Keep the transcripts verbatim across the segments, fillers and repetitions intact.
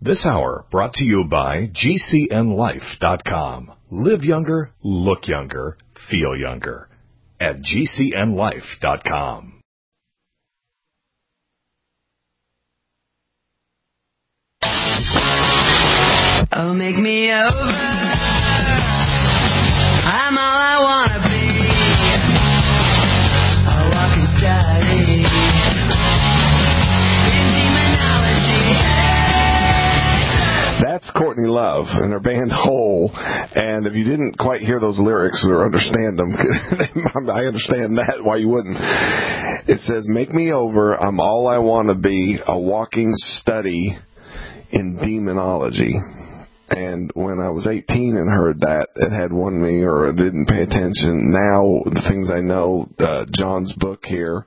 This hour brought to you by G C N life dot com. Live younger, look younger, feel younger at G C N life dot com. Oh, make me over. I'm all I wanna be. A walking study in demonology. That's Courtney Love and her band Hole. And if you didn't quite hear those lyrics or understand them, I understand that, why you wouldn't. It says, make me over, I'm all I want to be, a walking study in demonology. And when I was eighteen and heard that, it had won me, or I didn't pay attention. Now, the things I know, uh, John's book here,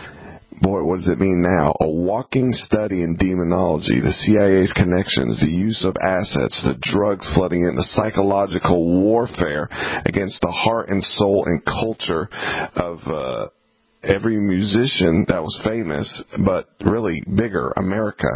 boy, what does it mean now? A walking study in demonology, the C I A's connections, the use of assets, the drugs flooding in, the psychological warfare against the heart and soul and culture of uh, every musician that was famous, but really bigger, America.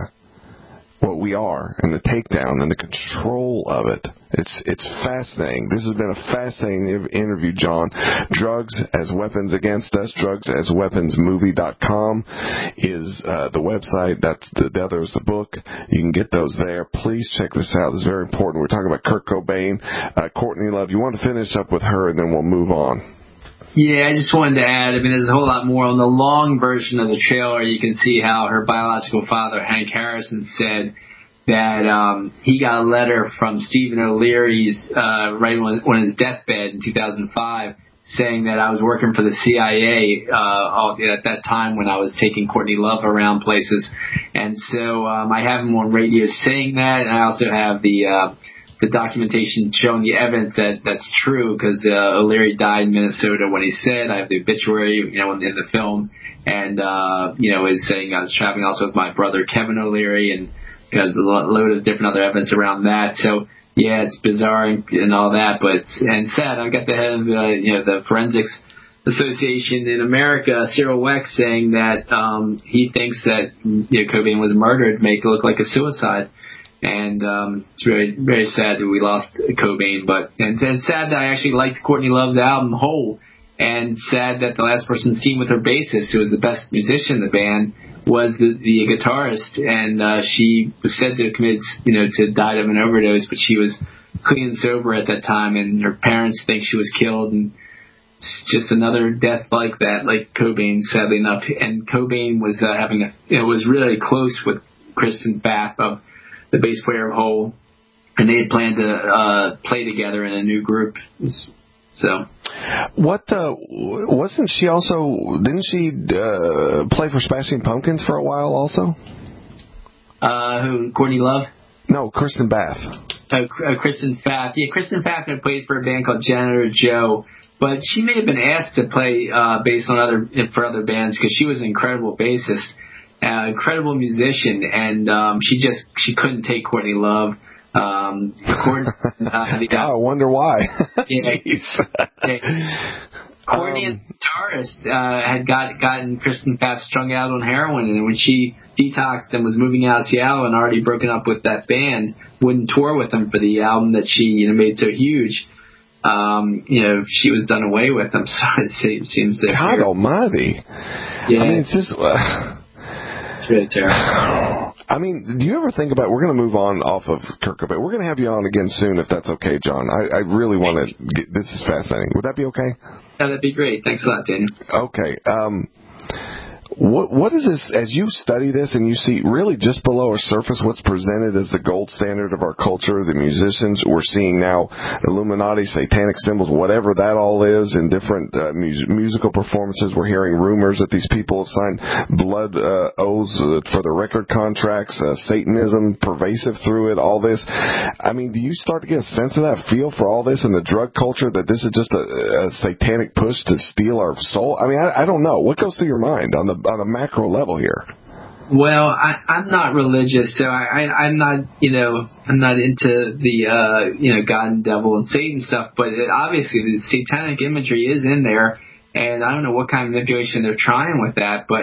What we are, and the takedown and the control of it. It's it's fascinating. This has been a fascinating interview, John. Drugs as Weapons Against Us, drugs as weapons movie dot com is uh, the website. That's the, the other is the book. You can get those there. Please check this out. This is very important. We're talking about Kurt Cobain. Uh, Courtney Love, you want to finish up with her, and then we'll move on. Yeah, I just wanted to add, I mean, there's a whole lot more. On the long version of the trailer, you can see how her biological father, Hank Harrison, said that um, he got a letter from Stephen O'Leary's uh, right on, on his deathbed in two thousand five saying that I was working for the C I A uh, at that time when I was taking Courtney Love around places. And so um, I have him on radio saying that, and I also have the... Uh, the documentation showing the evidence that that's true, because uh, O'Leary died in Minnesota when he said. I have the obituary, you know, in, in the film, and uh, you know, is saying I was traveling also with my brother Kevin O'Leary, and you know, a load of different other evidence around that. So yeah, it's bizarre and, and all that, but and sad. I got the head of uh, you know the Forensics Association in America, Cyril Weck, saying that um, he thinks that you know, Cobain was murdered, make it look like a suicide. And um, it's very, very sad that we lost Cobain, but and, and sad that I actually liked Courtney Love's album Hole, and sad that the last person seen with her bassist, who was the best musician in the band, was the, the guitarist, and uh, she was said to have committed, you know, to died of an overdose, but she was clean and sober at that time, and her parents think she was killed, and it's just another death like that, like Cobain, sadly enough. And Cobain was uh, having a, you know, was really close with Kristen Pfaff of the bass player of Hole, and they had planned to uh, play together in a new group. So, what uh, wasn't she also? Didn't she uh, play for Smashing Pumpkins for a while also? Uh, who? Courtney Love? No, Kristen Pfaff. Uh, uh, Kristen Pfaff. Yeah, Kristen Pfaff had played for a band called Janitor Joe, but she may have been asked to play uh, bass on other for other bands because she was an incredible bassist. Uh, incredible musician, and um, she just she couldn't take Courtney Love. Um, Courtney, uh, the, I wonder why. Yeah, yeah. Courtney, um, the guitarist, uh, had got gotten Kristen Pfaff strung out on heroin, and when she detoxed and was moving out of Seattle and already broken up with that band, wouldn't tour with them for the album that she you know made so huge. Um, you know, she was done away with them. So it seems that God her, Almighty. Yeah, I mean, it's just. Uh, Really terrible. I mean, do you ever think about, we're going to move on off of Kurt Cobain. We're going to have you on again soon if that's okay, John. I, I really want to get, this is fascinating. Would that be okay? Yeah, that'd be great. Thanks a lot, Daniel. Okay. Um, What what is this, as you study this and you see really just below our surface what's presented as the gold standard of our culture, the musicians we're seeing now, Illuminati, satanic symbols, whatever that all is, in different uh, mus- musical performances. We're hearing rumors that these people have signed blood uh, oaths uh, for their record contracts, uh, Satanism pervasive through it, all this. I mean, do you start to get a sense of that feel for all this in the drug culture, that this is just a, a satanic push to steal our soul? I mean, I, I don't know. What goes through your mind on the on a macro level here? Well, I, I'm not religious, so I, I, I'm not, you know, I'm not into the, uh, you know, God and devil and Satan stuff. But it, obviously, the satanic imagery is in there, and I don't know what kind of manipulation they're trying with that. But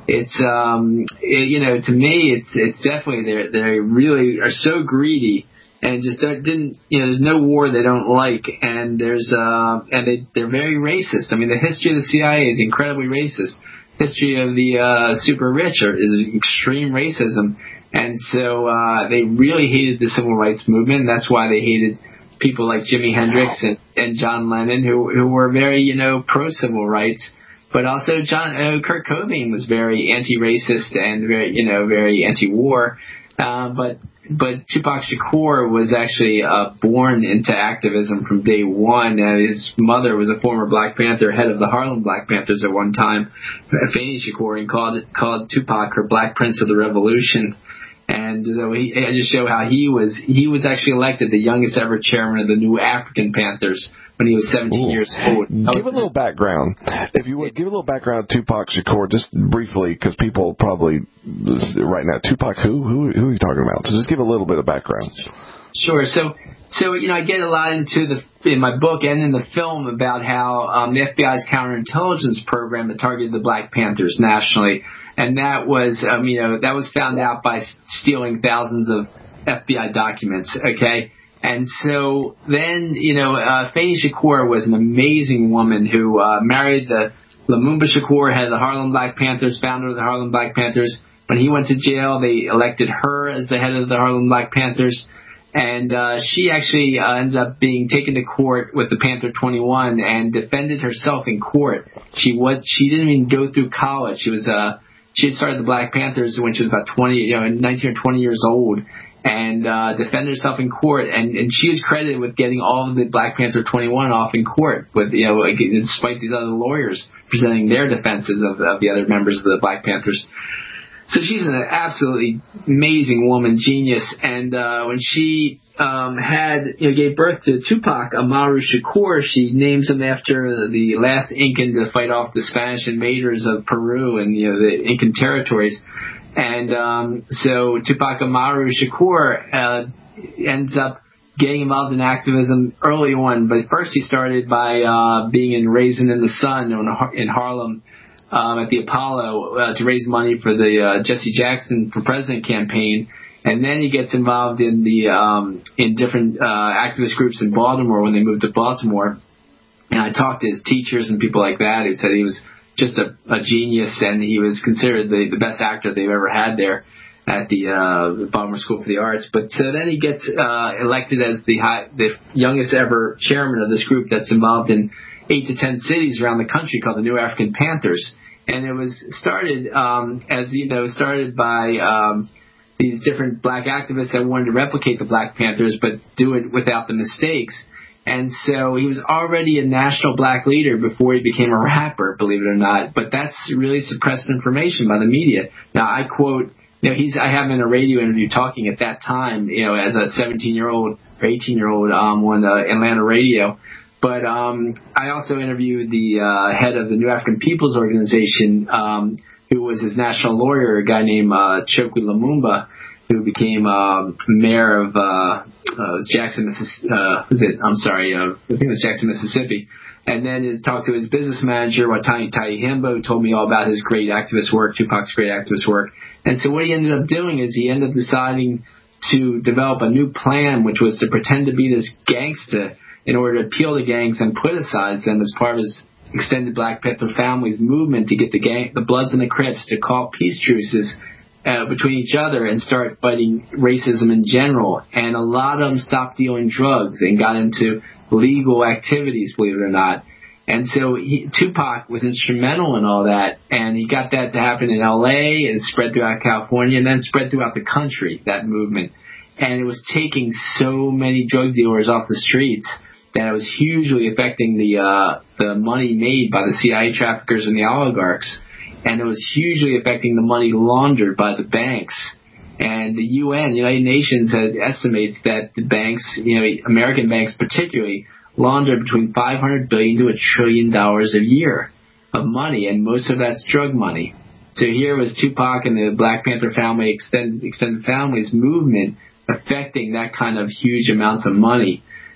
it's um, it, you know, to me, it's it's definitely they they really are so greedy. And just don't, didn't, you know, there's no war they don't like, and there's, uh, and they, they're very racist. I mean, the history of the C I A is incredibly racist. History of the, uh, super rich are, is extreme racism. And so, uh, they really hated the civil rights movement, and that's why they hated people like Jimi Hendrix and, and John Lennon, who, who were very, you know, pro-civil rights. But also John, uh, Kurt Cobain was very anti-racist and very, you know, very anti-war. Uh, but, but Tupac Shakur was actually, uh, born into activism from day one. Uh, his mother was a former Black Panther, head of the Harlem Black Panthers at one time, Afeni Shakur, and called, called Tupac her Black Prince of the Revolution. And so he, I just show how he was, he was actually elected the youngest ever chairman of the New African Panthers when he was seventeen Ooh. Years old. Give a little background. If you would, give a little background to Tupac Shakur, just briefly, because people probably, right now, Tupac who? Who, who are you talking about? So just give a little bit of background. Sure. So, so you know, I get a lot into the, in my book and in the film about how um, the F B I's counterintelligence program that targeted the Black Panthers nationally. And that was, um, you know, that was found out by stealing thousands of F B I documents, okay? And so then, you know, uh, Afeni Shakur was an amazing woman who uh, married the Lumumba Shakur, head of the Harlem Black Panthers, founder of the Harlem Black Panthers. When he went to jail, they elected her as the head of the Harlem Black Panthers. And uh, she actually uh, ended up being taken to court with the Panther twenty-one and defended herself in court. She was, she didn't even go through college. She was uh, she had started the Black Panthers when she was about twenty, you know, nineteen or twenty years old, and uh, defended herself in court. And, and she is credited with getting all of the Black Panther twenty-one off in court, with, you know, like, despite these other lawyers presenting their defenses of, of the other members of the Black Panthers. So she's an absolutely amazing woman, genius. And uh, when she um, had, you know, gave birth to Tupac Amaru Shakur, she names him after the last Incan to fight off the Spanish invaders of Peru and, you know, the Incan territories. And um, so Tupac Amaru Shakur uh, ends up getting involved in activism early on. But first he started by uh, being in Raisin in the Sun in Harlem. Um, at the Apollo uh, to raise money for the uh, Jesse Jackson for President campaign, and then he gets involved in the um, in different uh, activist groups in Baltimore when they moved to Baltimore. And I talked to his teachers and people like that who said he was just a, a genius, and he was considered the, the best actor they've ever had there at the uh, Baltimore School for the Arts. But so then he gets uh, elected as the high, the youngest ever chairman of this group that's involved in eight to ten cities around the country called the New African Panthers. And it was started, um, as you know, started by um, these different black activists that wanted to replicate the Black Panthers, but do it without the mistakes. And so he was already a national black leader before he became a rapper, believe it or not. But that's really suppressed information by the media. Now, I quote, you know, he's I have him in a radio interview talking at that time, you know, as a seventeen-year-old or eighteen-year-old um, on uh, Atlanta radio. But um, I also interviewed the uh, head of the New African People's Organization, um, who was his national lawyer, a guy named uh, Chokwe Lumumba, who became um, mayor of uh, uh, Jackson, Mississippi. Uh, was it? I'm sorry, uh, I think it was Jackson, Mississippi. And then he talked to his business manager, Watani Taihimbo, who told me all about his great activist work, Tupac's great activist work. And so what he ended up doing is he ended up deciding to develop a new plan, which was to pretend to be this gangster in order to appeal to gangs and politicize them as part of his extended Black Panther family's movement to get the gang, the Bloods and the Crips to call peace truces uh, between each other and start fighting racism in general. And a lot of them stopped dealing drugs and got into legal activities, believe it or not. And so he, Tupac was instrumental in all that, and he got that to happen in L A and spread throughout California and then spread throughout the country, that movement. And it was taking so many drug dealers off the streets that it was hugely affecting the uh, the money made by the C I A traffickers and the oligarchs, and it was hugely affecting the money laundered by the banks. And the U N, United Nations, had estimates that the banks, you know, American banks particularly, launder between five hundred billion dollars to a trillion dollars a year of money, and most of that's drug money. So here was Tupac and the Black Panther family, extended, extended families movement affecting that kind of huge amounts of money.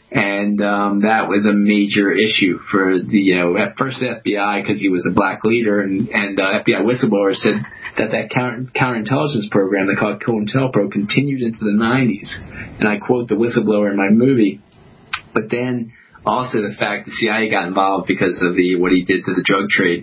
And um, that was a major issue for the, you know, at first the F B I, because he was a black leader, and, and uh, F B I whistleblowers said that that counter, counterintelligence program they called COINTELPRO continued into the nineties. And I quote the whistleblower in my movie. But then also the fact the C I A got involved because of the what he did to the drug trade.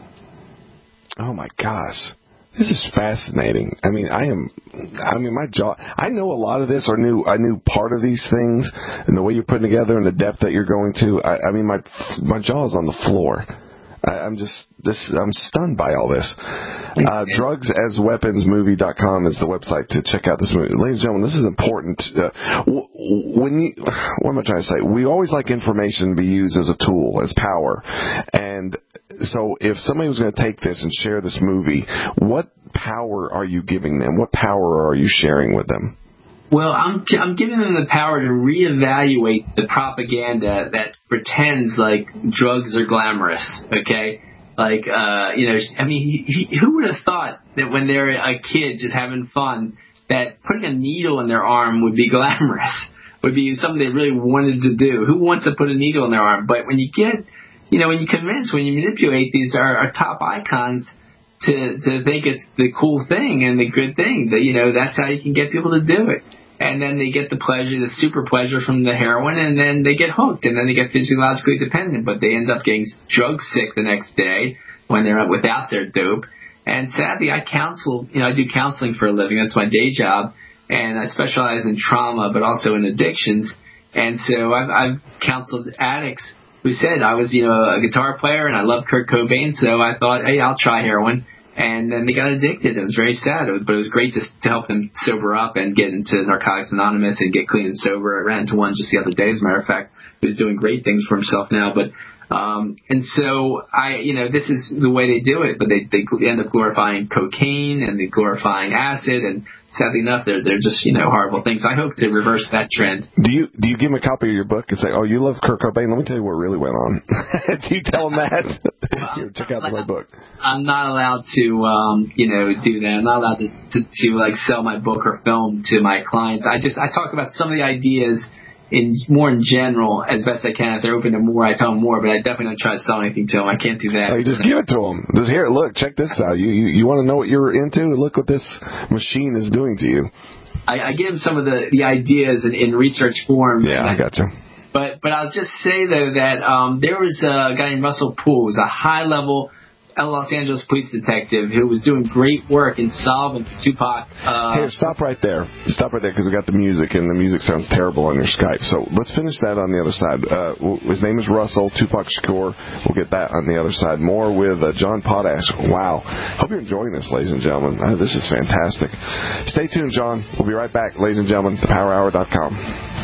Oh, my gosh. This is fascinating. I mean, I am, I mean, my jaw, I know a lot of this, or knew, I knew part of these things, and the way you're putting together and the depth that you're going to, I, I mean, my, my jaw is on the floor. I, I'm just, this, I'm stunned by all this. Uh, drugs as weapons movie dot com is the website to check out this movie. Ladies and gentlemen, this is important. Uh, when you, what am I trying to say? We always like information to be used as a tool, as power. And so if somebody was going to take this and share this movie, what power are you giving them? What power are you sharing with them? Well, I'm I'm giving them the power to reevaluate the propaganda that pretends like drugs are glamorous, okay? Like, uh, you know, I mean, he, he, who would have thought that when they're a kid just having fun, that putting a needle in their arm would be glamorous, would be something they really wanted to do? Who wants to put a needle in their arm? But when you get, you know, when you convince, when you manipulate these our, our top icons to to think it's the cool thing and the good thing, that, you know, that's how you can get people to do it. And then they get the pleasure, the super pleasure from the heroin, and then they get hooked, and then they get physiologically dependent, but they end up getting drug sick the next day when they're without their dope. And sadly, I counsel, you know, I do counseling for a living. That's my day job, and I specialize in trauma, but also in addictions. And so I've, I've counseled addicts who said I was, you know, a guitar player and I loved Kurt Cobain, so I thought, hey, I'll try heroin. And then they got addicted. It was very sad, but it was great to, to help them sober up and get into Narcotics Anonymous and get clean and sober. I ran into one just the other day, as a matter of fact, who's doing great things for himself now. But um, and so I, you know, this is the way they do it. But they they end up glorifying cocaine and they glorifying acid, and sadly enough, they're they're just, you know, horrible things. I hope to reverse that trend. Do you do you give them a copy of your book and say, "Oh, you love Kurt Cobain? Let me tell you what really went on." Do you tell them that? Well, Here, check out my book. I'm not allowed to, um, you know, do that. I'm not allowed to, to to like sell my book or film to my clients. I just I talk about some of the ideas in more in general as best I can. If they're open to more, I tell them more. But I definitely don't try to sell anything to them. I can't do that. Oh, you just give it to them. Just here, look, check this out. You you, you want to know what you're into? Look what this machine is doing to you. I, I give them some of the, the ideas in, in research form. Yeah, I got you. But but I'll just say, though, that um, there was a guy named Russell Poole, who was a high-level Los Angeles police detective who was doing great work in solving Tupac. Uh, Here, stop right there. Stop right there, because we got the music, and the music sounds terrible on your Skype. So let's finish that on the other side. Uh, his name is Russell, Tupac Shakur. We'll get that on the other side. More with uh, John Potash. Wow. Hope you're enjoying this, ladies and gentlemen. Oh, this is fantastic. Stay tuned, John. We'll be right back, ladies and gentlemen. the power hour dot com.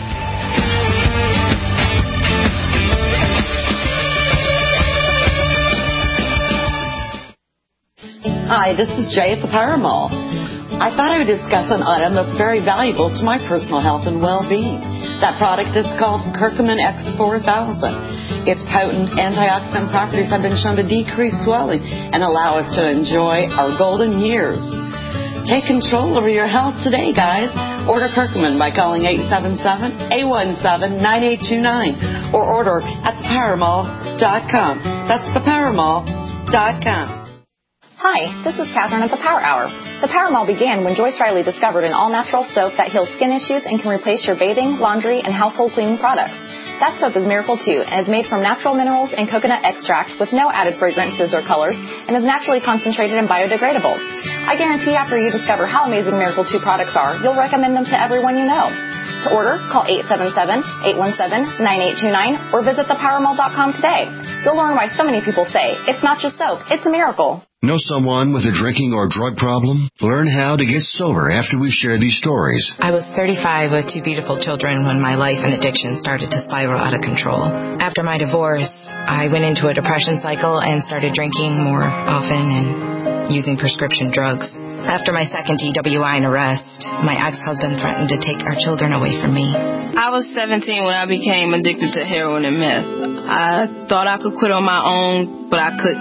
Hi, this is Jay at the Power Mall. I thought I would discuss an item that's very valuable to my personal health and well-being. That product is called Curcumin X four thousand. Its potent antioxidant properties have been shown to decrease swelling and allow us to enjoy our golden years. Take control over your health today, guys. Order Curcumin by calling eight seven seven, eight one seven, nine eight two nine or order at the power mall dot com. That's the power mall dot com. Hi, this is Catherine at the Power Hour. The Power Mall began when Joyce Riley discovered an all-natural soap that heals skin issues and can replace your bathing, laundry, and household cleaning products. That soap is Miracle two and is made from natural minerals and coconut extract with no added fragrances or colors and is naturally concentrated and biodegradable. I guarantee after you discover how amazing Miracle two products are, you'll recommend them to everyone you know. To order, call eight seven seven, eight one seven, nine eight two nine or visit the power mall dot com today. You'll learn why so many people say, it's not just soap, it's a miracle. Know someone with a drinking or drug problem? Learn how to get sober after we share these stories. I was thirty-five with two beautiful children when my life and addiction started to spiral out of control. After my divorce, I went into a depression cycle and started drinking more often and using prescription drugs. After my second D W I and arrest, my ex-husband threatened to take our children away from me. I was seventeen when I became addicted to heroin and meth. I thought I could quit on my own, but I couldn't.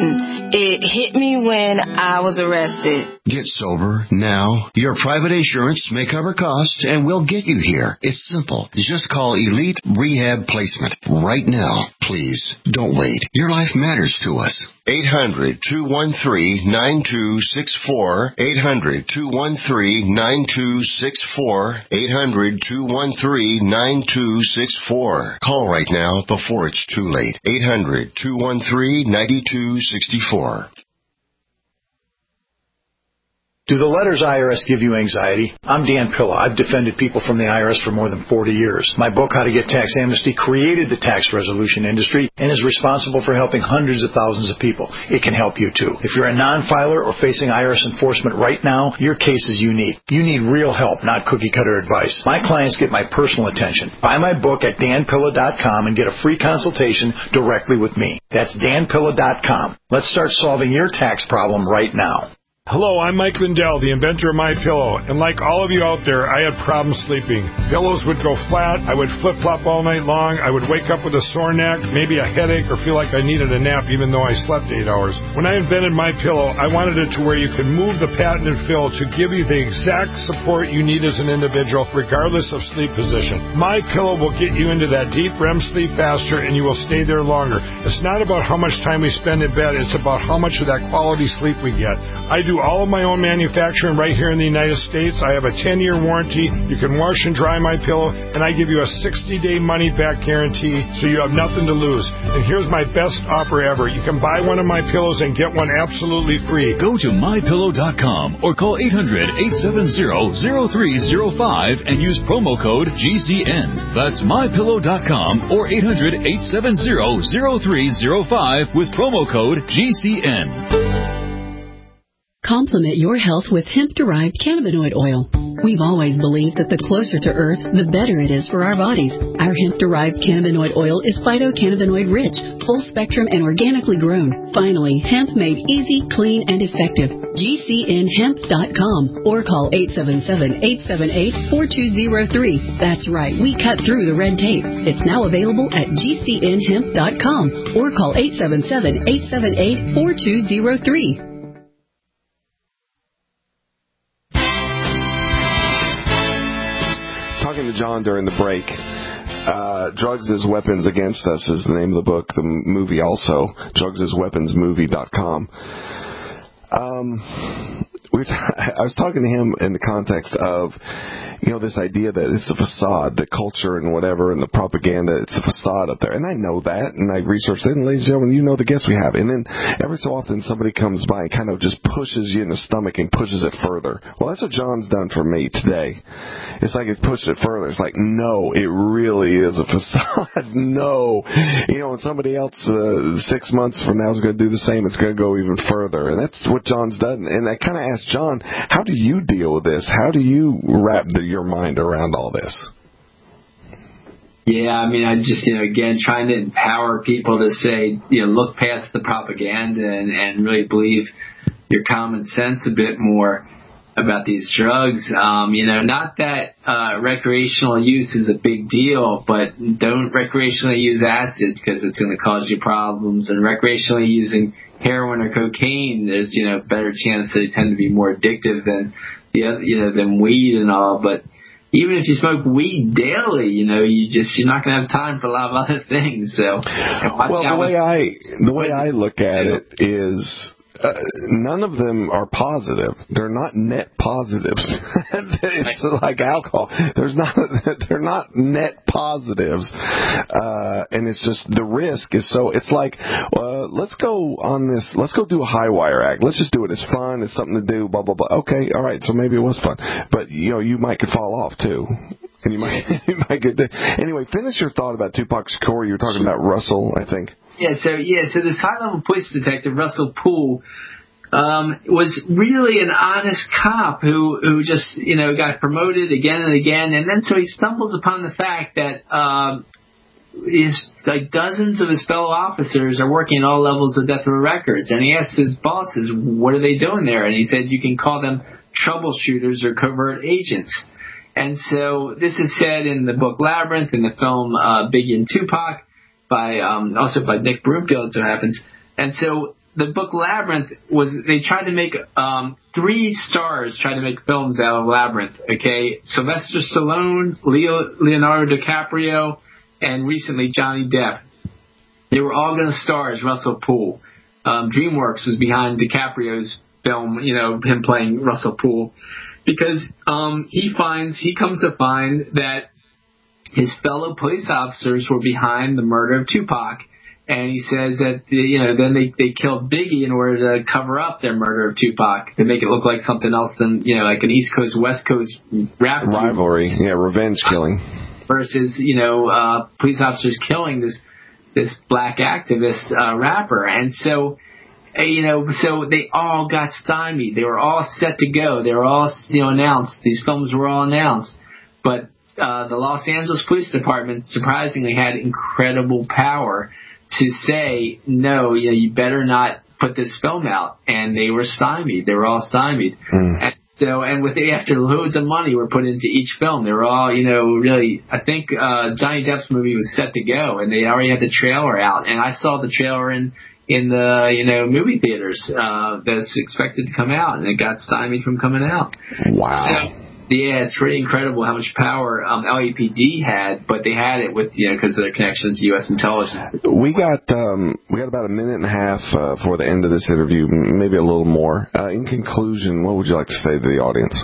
It hit me when I was arrested. Get sober now. Your private insurance may cover costs and we'll get you here. It's simple. Just call Elite Rehab Placement right now. Please, don't wait. Your life matters to us. eight hundred, two one three, nine two six four. eight hundred, two one three, nine two six four. eight hundred, two one three, nine two six four. Call right now before it's too late. eight hundred, two one three, nine two six four. Do the letters I R S give you anxiety? I'm Dan Pilla. I've defended people from the I R S for more than forty years. My book, How to Get Tax Amnesty, created the tax resolution industry and is responsible for helping hundreds of thousands of people. It can help you, too. If you're a non-filer or facing I R S enforcement right now, your case is unique. You need real help, not cookie-cutter advice. My clients get my personal attention. Buy my book at dan pilla dot com and get a free consultation directly with me. That's dan pilla dot com. Let's start solving your tax problem right now. Hello, I'm Mike Lindell, the inventor of MyPillow, and like all of you out there, I had problems sleeping. Pillows would go flat, I would flip-flop all night long, I would wake up with a sore neck, maybe a headache, or feel like I needed a nap even though I slept eight hours. When I invented MyPillow, I wanted it to where you could move the patented fill to give you the exact support you need as an individual, regardless of sleep position. MyPillow will get you into that deep R E M sleep faster, and you will stay there longer. It's not about how much time we spend in bed, it's about how much of that quality sleep we get. I do all of my own manufacturing right here in the United States. I have a ten-year warranty. You can wash and dry my pillow, and I give you a sixty-day money-back guarantee, so you have nothing to lose. And here's my best offer ever. You can buy one of my pillows and get one absolutely free. Go to my pillow dot com or call eight hundred, eight seven zero, zero three zero five and use promo code G C N. That's my pillow dot com or eight hundred, eight seven zero, zero three zero five with promo code G C N. Complement your health with hemp-derived cannabinoid oil. We've always believed that the closer to Earth, the better it is for our bodies. Our hemp-derived cannabinoid oil is phytocannabinoid-rich, full-spectrum, and organically grown. Finally, hemp made easy, clean, and effective. G C N hemp dot com or call eight seven seven, eight seven eight, four two zero three. That's right, we cut through the red tape. It's now available at G C N hemp dot com or call eight seven seven, eight seven eight, four two zero three. To John during the break. Uh, Drugs as Weapons Against Us is the name of the book, the movie also, drugs as weapons movie dot com. Um, we t- I was talking to him in the context of, you know, this idea that it's a facade, the culture and whatever, and the propaganda, it's a facade up there. And I know that, and I researched it, and ladies and gentlemen, you know the guests we have. And then every so often somebody comes by and kind of just pushes you in the stomach and pushes it further. Well, that's what John's done for me today. It's like it's pushed it further. It's like, no, it really is a facade. No. You know, and somebody else uh, six months from now is going to do the same. It's going to go even further. And that's what John's done. And I kind of asked John, how do you deal with this? How do you wrap the, your mind around all this? Yeah, I mean, I'm just, you know, again, trying to empower people to say, you know, look past the propaganda and, and really believe your common sense a bit more about these drugs. Um, you know, not that uh, recreational use is a big deal, but don't recreationally use acid because it's going to cause you problems. And recreationally using heroin or cocaine, there's, you know, better chance that they tend to be more addictive than the other, you know, than weed and all. But even if you smoke weed daily, you know, you just, you're not going to have time for a lot of other things. So, well, the way I the way I look at it is, Uh, none of them are positive. They're not net positives. It's like alcohol. There's not. They're not net positives, uh, and it's just the risk is so. It's like, uh, let's go on this. Let's go do a high wire act. Let's just do it. It's fun. It's something to do. Blah blah blah. Okay, all right. So maybe it was fun, but you know, you might could fall off too. And you might, you might get there. Anyway, finish your thought about Tupac Shakur. You were talking about Russell, I think. Yeah, so yeah, so this high-level police detective, Russell Poole, um, was really an honest cop who who just, you know, got promoted again and again, and then so he stumbles upon the fact that um, his like dozens of his fellow officers are working at all levels of Death Row Records, and he asked his bosses, "What are they doing there?" And he said, "You can call them troubleshooters or covert agents." And so this is said in the book Labyrinth, in the film uh, Biggie and Tupac, by um, also by Nick Broomfield, it so happens. And so the book Labyrinth was, they tried to make, um, three stars tried to make films out of Labyrinth, okay? Sylvester Stallone, Leo, Leonardo DiCaprio, and recently Johnny Depp. They were all going to star as Russell Poole. Um, DreamWorks was behind DiCaprio's film, you know, him playing Russell Poole, because um, he finds, he comes to find that his fellow police officers were behind the murder of Tupac. And he says that, you know, then they, they killed Biggie in order to cover up their murder of Tupac, to make it look like something else than, you know, like an East Coast, West Coast rap rivalry. Yeah, revenge killing. Versus, you know, uh, police officers killing this this black activist uh, rapper. And so, uh, you know, so they all got stymied. They were all set to go. They were all, you know, announced. These films were all announced. But uh, the Los Angeles Police Department surprisingly had incredible power to say, no, you know, you better not put this film out. And they were stymied. They were all stymied. Mm. And so, and with after loads of money were put into each film, they were all, you know, really, I think uh, Johnny Depp's movie was set to go, and they already had the trailer out. And I saw the trailer in, in the, you know, movie theaters uh, that's expected to come out, and it got stymied from coming out. Wow. So, yeah, it's pretty incredible how much power um, L A P D had, but they had it with, you know, because of their connections to U S intelligence. We got um, we got about a minute and a half uh, for the end of this interview, maybe a little more. Uh, in conclusion, what would you like to say to the audience?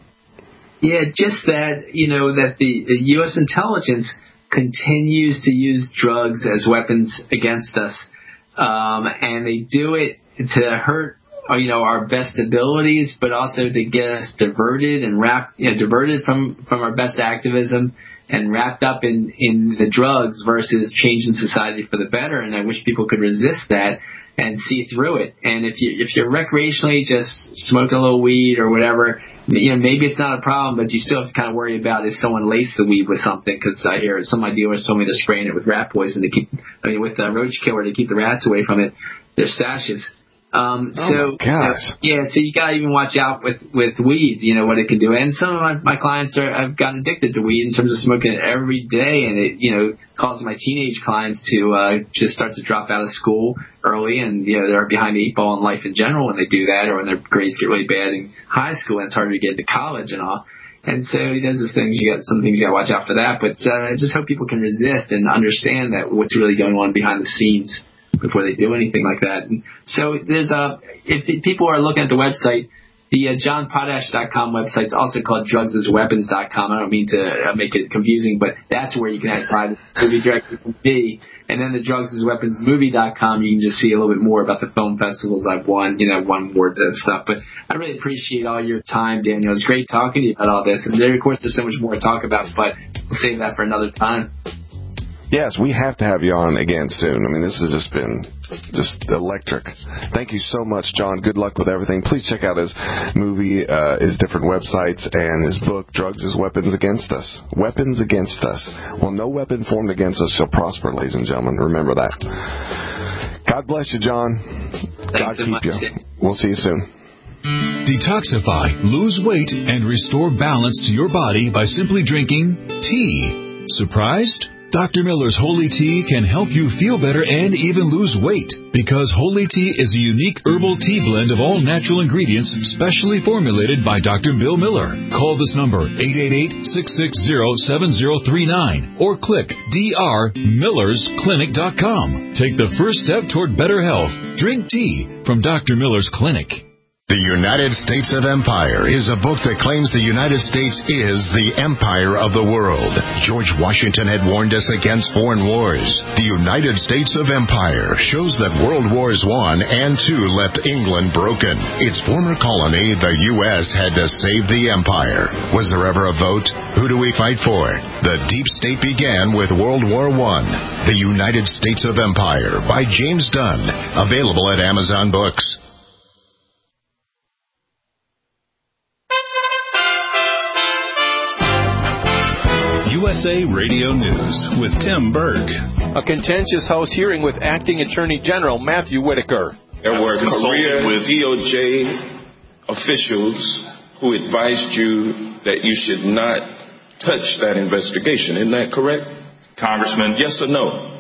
Yeah, just that, you know, that the, the U S intelligence continues to use drugs as weapons against us, um, and they do it to hurt, you know, our best abilities, but also to get us diverted and wrapped, you know, diverted from, from our best activism and wrapped up in, in the drugs versus changing society for the better. And I wish people could resist that and see through it. And if you, if you're recreationally just smoking a little weed or whatever, you know, maybe it's not a problem, but you still have to kind of worry about if someone laced the weed with something, because I hear some of my dealers told me they're spraying it with rat poison to keep, I mean, with uh, roach killer to keep the rats away from it, their stashes. Um, oh so, my gosh. uh, yeah, so you gotta even watch out with, with weed, you know, what it can do. And some of my, my clients are, have gotten addicted to weed in terms of smoking it every day. And it, you know, causes my teenage clients to, uh, just start to drop out of school early. And, you know, they're behind the eight ball in life in general when they do that, or when their grades get really bad in high school and it's harder to get into college and all. And so there's those things, you got some things you gotta watch out for that. But, uh, I just hope people can resist and understand that what's really going on behind the scenes before they do anything like that. And so there's a, if people are looking at the website, the uh, john potash dot com website is also called drugs as weapons dot com. I don't mean to uh, make it confusing, but that's where you can add private movie directly from me. And then the drugs as weapons movie dot com, you can just see a little bit more about the film festivals I've won, you know, won awards and stuff. But I really appreciate all your time, Daniel. It's great talking to you about all this. And there, of course, there's so much more to talk about, but we'll save that for another time. Yes, we have to have you on again soon. I mean, this has just been just electric. Thank you so much, John. Good luck with everything. Please check out his movie, uh, his different websites, and his book, Drugs as Weapons Against Us. Weapons Against Us. Well, no weapon formed against us shall prosper, ladies and gentlemen. Remember that. God bless you, John. Thanks God so keep much. you. We'll see you soon. Detoxify, lose weight, and restore balance to your body by simply drinking tea. Surprised? Doctor Miller's Holy Tea can help you feel better and even lose weight, because Holy Tea is a unique herbal tea blend of all natural ingredients specially formulated by Doctor Bill Miller. Call this number, eight eight eight, six six zero, seven zero three nine, or click d r millers clinic dot com. Take the first step toward better health. Drink tea from Doctor Miller's Clinic. The United States of Empire is a book that claims the United States is the empire of the world. George Washington had warned us against foreign wars. The United States of Empire shows that World Wars One and Two left England broken. Its former colony, the U S, had to save the empire. Was there ever a vote? Who do we fight for? The deep state began with World War One. The United States of Empire by James Dunn. Available at Amazon Books. U S A Radio News with Tim Berg. A contentious House hearing with Acting Attorney General Matthew Whitaker. There were career with D O J officials who advised you that you should not touch that investigation. Isn't that correct? Congressman? Yes or no?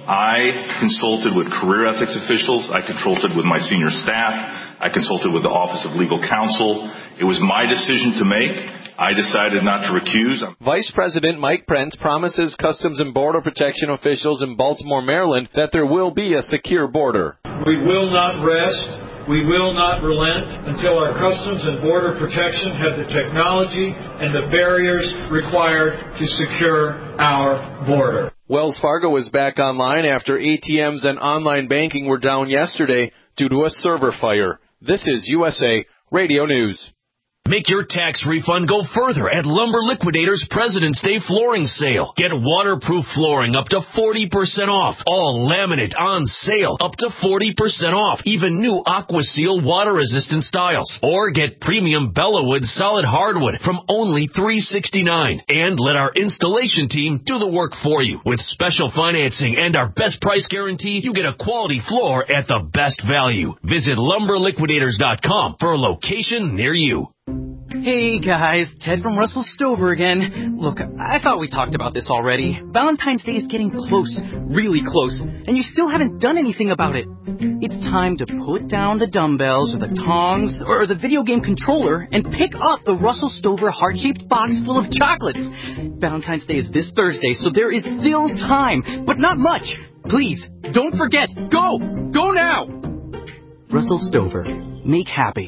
I consulted with career ethics officials. I consulted with my senior staff. I consulted with the Office of Legal Counsel. It was my decision to make. I decided not to recuse. Vice President Mike Pence promises Customs and Border Protection officials in Baltimore, Maryland, that there will be a secure border. We will not rest. We will not relent until our Customs and Border Protection have the technology and the barriers required to secure our border. Wells Fargo is back online after A T Ms and online banking were down yesterday due to a server fire. This is U S A Radio News. Make your tax refund go further at Lumber Liquidators President's Day Flooring Sale. Get waterproof flooring up to forty percent off. All laminate on sale up to forty percent off. Even new AquaSeal water-resistant styles. Or get premium Bellawood solid hardwood from only three sixty-nine. And let our installation team do the work for you. With special financing and our best price guarantee, you get a quality floor at the best value. Visit lumber liquidators dot com for a location near you. Hey guys, Ted from Russell Stover again. Look, I thought we talked about this already. Valentine's Day is getting close, really close, and you still haven't done anything about it. It's time to put down the dumbbells or the tongs or the video game controller and pick up the Russell Stover heart-shaped box full of chocolates. Valentine's Day is this Thursday, so there is still time, but not much. Please, don't forget. Go! Go now! Russell Stover. Make happy.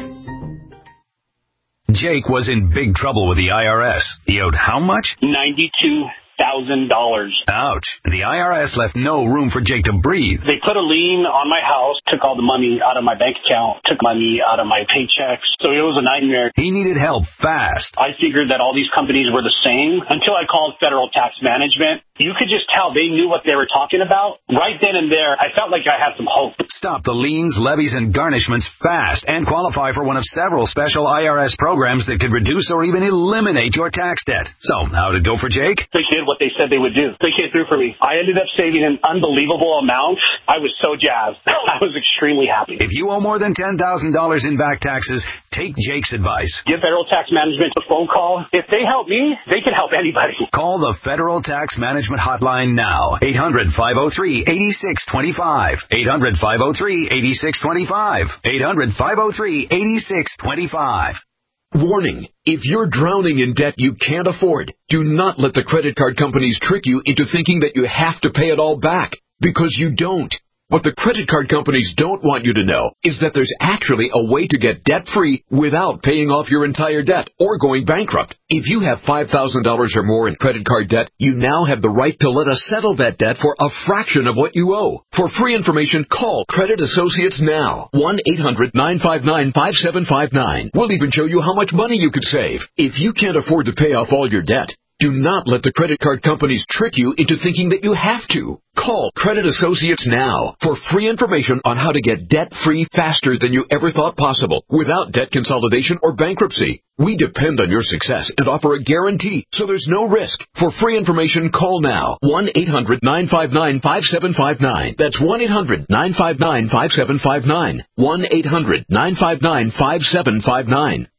Jake was in big trouble with the I R S. He owed how much? ninety-two thousand dollars. Ouch. The I R S left no room for Jake to breathe. They put a lien on my house, took all the money out of my bank account, took money out of my paychecks. So it was a nightmare. He needed help fast. I figured that all these companies were the same until I called Federal Tax Management. You could just tell they knew what they were talking about. Right then and there, I felt like I had some hope. Stop the liens, levies, and garnishments fast and qualify for one of several special I R S programs that could reduce or even eliminate your tax debt. So, how'd it go for Jake? They did what they said they would do. They came through for me. I ended up saving an unbelievable amount. I was so jazzed. I was extremely happy. If you owe more than ten thousand dollars in back taxes, take Jake's advice. Give Federal Tax Management a phone call. If they help me, they can help anybody. Call the Federal Tax Management hotline now. eight hundred, five oh three, eight six two five. eight hundred, five oh three, eight six two five. eight hundred, five oh three, eight six two five. Warning, if you're drowning in debt you can't afford, do not let the credit card companies trick you into thinking that you have to pay it all back, because you don't. What the credit card companies don't want you to know is that there's actually a way to get debt-free without paying off your entire debt or going bankrupt. If you have five thousand dollars or more in credit card debt, you now have the right to let us settle that debt for a fraction of what you owe. For free information, call Credit Associates now. one eight hundred, nine five nine, five seven five nine. We'll even show you how much money you could save. If you can't afford to pay off all your debt, do not let the credit card companies trick you into thinking that you have to. Call Credit Associates now for free information on how to get debt-free faster than you ever thought possible without debt consolidation or bankruptcy. We depend on your success and offer a guarantee, so there's no risk. For free information, call now. one eight hundred, nine five nine, five seven five nine. That's one eight hundred, nine five nine, five seven five nine. one eight hundred, nine five nine, five seven five nine.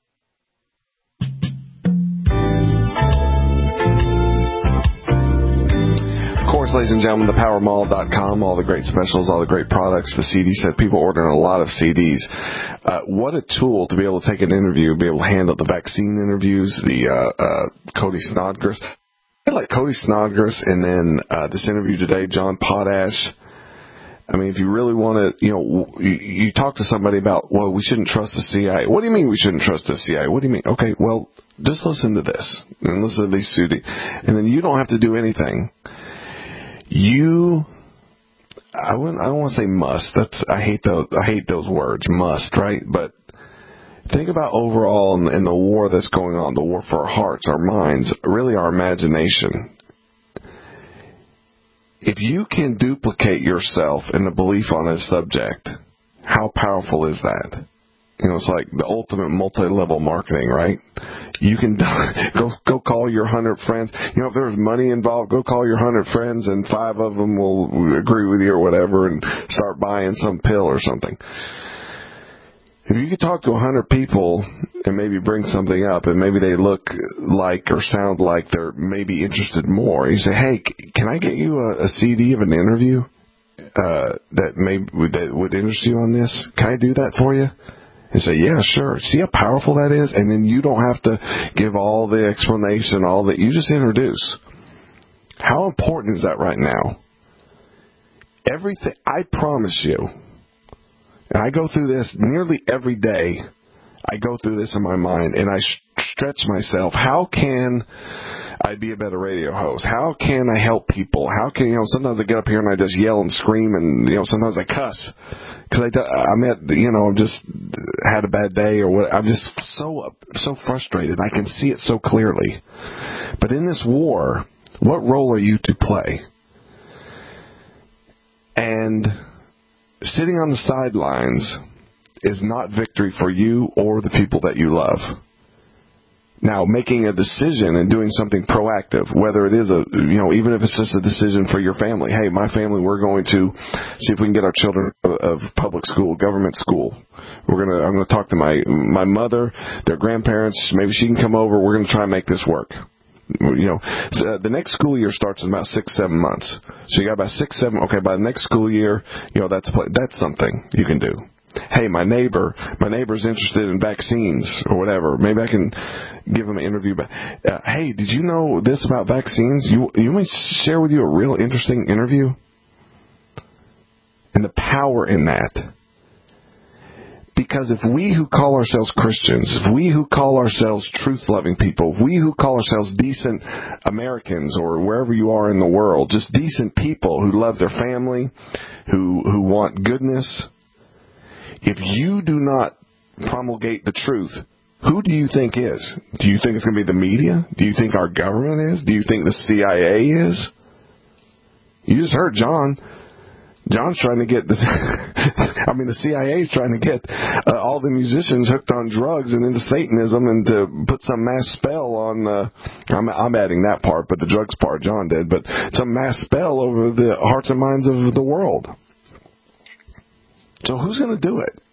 Of course, ladies and gentlemen, the power mall dot com, all the great specials, all the great products, the C D set, people ordering a lot of C Ds. Uh, what a tool to be able to take an interview, be able to handle the vaccine interviews, the uh, uh, Cody Snodgrass. I like Cody Snodgrass, and then uh, this interview today, John Potash. I mean, if you really want to, you know, you, you talk to somebody about, well, we shouldn't trust the C I A. What do you mean we shouldn't trust the C I A? What do you mean? Okay, well, just listen to this, and listen to these C D, and then you don't have to do anything. You, I wouldn't, I don't want to say must. That's, I hate those, I hate those words, must, right? But think about overall in, in the war that's going on, the war for our hearts, our minds, really our imagination. If you can duplicate yourself in the belief on a subject, how powerful is that? You know, it's like the ultimate multi-level marketing, right? You can go go call your hundred friends. You know, if there's money involved, go call your hundred friends, and five of them will agree with you or whatever, and start buying some pill or something. If you could talk to a hundred people and maybe bring something up, and maybe they look like or sound like they're maybe interested more, you say, "Hey, can I get you a, a C D of an interview uh, that may that would interest you on this? Can I do that for you?" And say, "Yeah, sure." See how powerful that is, and then you don't have to give all the explanation, all that. You just introduce. How important is that right now? Everything. I promise you. And I go through this nearly every day. I go through this in my mind, and I stretch myself. How can I be a better radio host? How can I help people? How can, you know, sometimes I get up here and I just yell and scream, and, you know, sometimes I cuss. Because I, I'm at, you know, I'm just had a bad day or what. I'm just so, so frustrated. I can see it so clearly. But in this war, what role are you to play? And sitting on the sidelines is not victory for you or the people that you love. Now, making a decision and doing something proactive, whether it is a, you know, even if it's just a decision for your family. Hey, my family, we're going to see if we can get our children of public school, government school. We're gonna, I'm gonna talk to my my mother, their grandparents. Maybe she can come over. We're gonna try and make this work. You know, so, uh, the next school year starts in about six, seven months. So you got about six, seven. Okay, by the next school year, you know, that's that's something you can do. Hey, my neighbor, my neighbor's interested in vaccines or whatever. Maybe I can give him an interview. But uh, hey, did you know this about vaccines? You you want me to share with you a real interesting interview? And the power in that. Because if we who call ourselves Christians, if we who call ourselves truth-loving people, if we who call ourselves decent Americans or wherever you are in the world, just decent people who love their family, who who want goodness, if you do not promulgate the truth, who do you think is? Do you think it's going to be the media? Do you think our government is? Do you think the C I A is? You just heard John. John's trying to get the, I mean, the C I A is trying to get uh, all the musicians hooked on drugs and into Satanism and to put some mass spell on, uh, I'm, I'm adding that part, but the drugs part John did, but some mass spell over the hearts and minds of the world. So who's going to do it?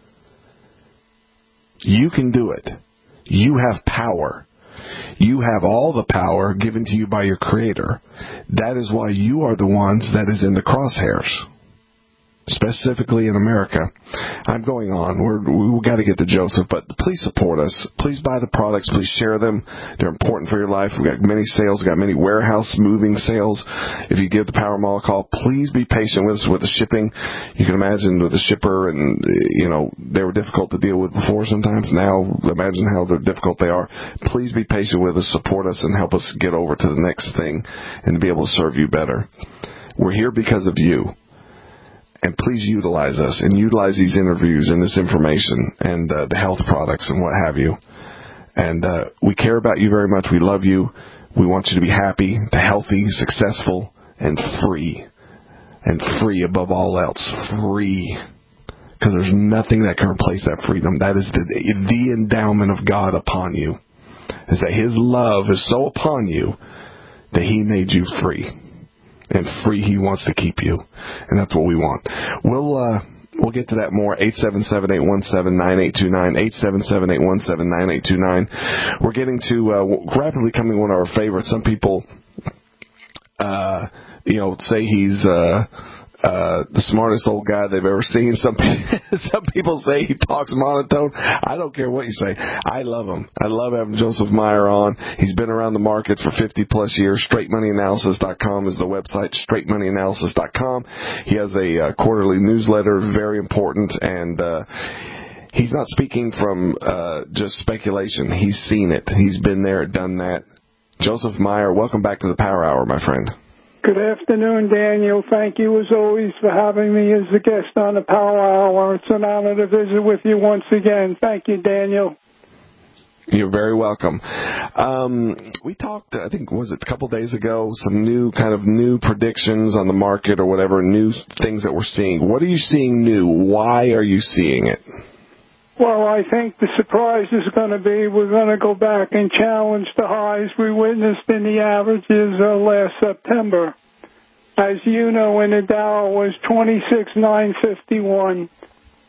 You can do it. You have power. You have all the power given to you by your Creator. That is why you are the ones that is in the crosshairs. Specifically in America. I'm going on. We're, we've got to get to Joseph, but please support us. Please buy the products. Please share them. They're important for your life. We've got many sales. We've got many warehouse moving sales. If you give the Power Mall a call, please be patient with us with the shipping. You can imagine with the shipper, and, you know, they were difficult to deal with before sometimes. Now, imagine how they're difficult they are. Please be patient with us, support us, and help us get over to the next thing and to be able to serve you better. We're here because of you. And please utilize us and utilize these interviews and this information and uh, the health products and what have you. And uh, we care about you very much. We love you. We want you to be happy, healthy, successful, and free. And free above all else. Free. Because there's nothing that can replace that freedom. That is the, the endowment of God upon you. Is that His love is so upon you that He made you free. And free He wants to keep you. And that's what we want. We'll uh, we'll get to that more. eight seven seven, eight one seven, nine eight two nine. eight seven seven, eight one seven, nine eight two nine. We're getting to uh, rapidly coming one of our favorites. Some people, uh, you know, say he's uh, uh, the smartest old guy they've ever seen. Some some people say he talks monotone. I don't care what you say. I love him. I love having Joseph Meyer on. He's been around the markets for fifty plus years. straight money analysis dot com is the website. straight money analysis dot com. He has a uh, quarterly newsletter, very important, and uh, he's not speaking from uh, just speculation. He's seen it. He's been there, done that. Joseph Meyer, welcome back to the Power Hour, my friend. Good afternoon, Daniel. Thank you, as always, for having me as a guest on the Power Hour. It's an honor to visit with you once again. Thank you, Daniel. You're very welcome. Um, we talked, I think, was it a couple days ago, some new kind of new predictions on the market or whatever, new things that we're seeing. What are you seeing new? Why are you seeing it? Well, I think the surprise is going to be we're going to go back and challenge the highs we witnessed in the averages uh, last September. As you know, in the Dow was twenty-six nine fifty-one.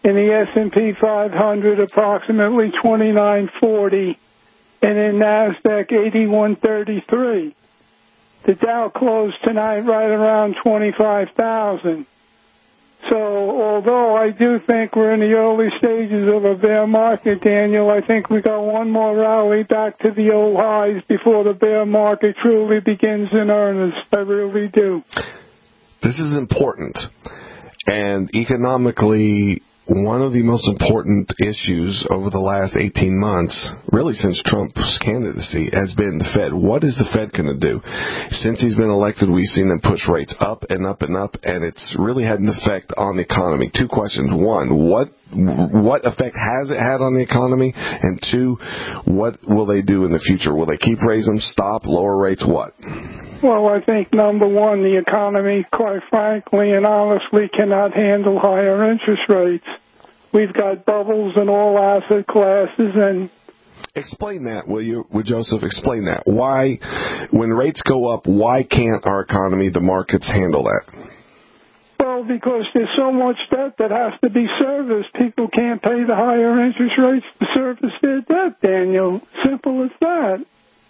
In the S and P five hundred, approximately twenty-nine forty, and in NASDAQ, eighty-one thirty-three. The Dow closed tonight right around twenty-five thousand. So although I do think we're in the early stages of a bear market, Daniel, I think we got one more rally back to the old highs before the bear market truly begins in earnest. I really do. This is important. And economically, one of the most important issues over the last eighteen months, really since Trump's candidacy, has been the Fed. What is the Fed going to do? Since he's been elected, we've seen them push rates up and up and up, and it's really had an effect on the economy. Two questions. One, what what effect has it had on the economy? And two, what will they do in the future? Will they keep raising them, stop, lower rates, what? Well, I think, number one, the economy, quite frankly and honestly, cannot handle higher interest rates. We've got bubbles in all asset classes. And explain that, will you? Would Joseph explain that? Why, when rates go up, why can't our economy, the markets, handle that? Well, because there's so much debt that has to be serviced. People can't pay the higher interest rates to service their debt, Daniel. Simple as that.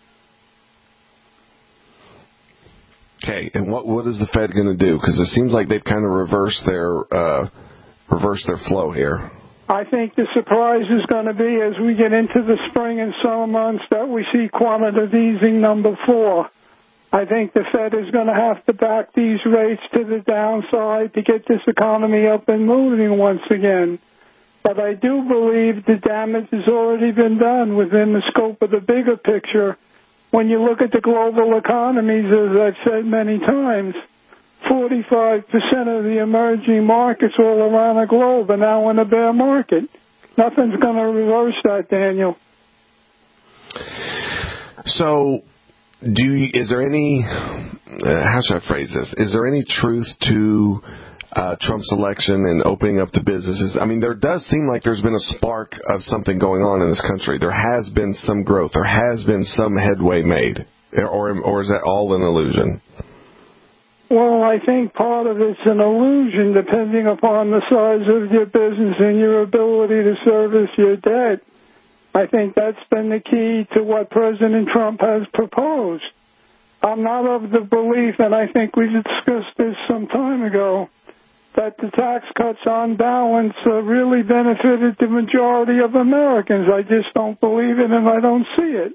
Okay, and what what is the Fed going to do? Because it seems like they've kind of reversed their uh, reversed their flow here. I think the surprise is going to be as we get into the spring and summer months that we see quantitative easing number four. I think the Fed is going to have to back these rates to the downside to get this economy up and moving once again. But I do believe the damage has already been done within the scope of the bigger picture. When you look at the global economies, as I've said many times, forty-five percent of the emerging markets all around the globe are now in a bear market. Nothing's going to reverse that, Daniel. So, do you, is there any, uh, how should I phrase this? Is there any truth to Uh, Trump's election and opening up to businesses? I mean, there does seem like there's been a spark of something going on in this country. There has been some growth. There has been some headway made. Or, or is that all an illusion? Well, I think part of it's an illusion depending upon the size of your business and your ability to service your debt. I think that's been the key to what President Trump has proposed. I'm not of the belief, and I think we discussed this some time ago, that the tax cuts on balance uh, really benefited the majority of Americans. I just don't believe it, and I don't see it.